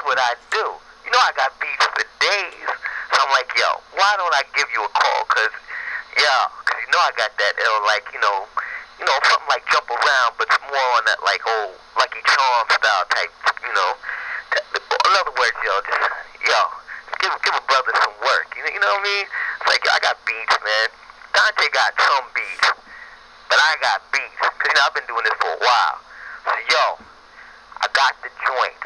what I do. You know I got beats for days. So I'm like, yo, why don't I give you a call? Cause you know I got that ill, like, something like Jump Around, but it's more on that, like, old Lucky Charm style type, you know. In other words, give a brother some work. You know what I mean? It's like, yo, I got beats, man. Dante got some beats, but I got beats. Cause, I've been doing this for a while. So, yo, I got the joint.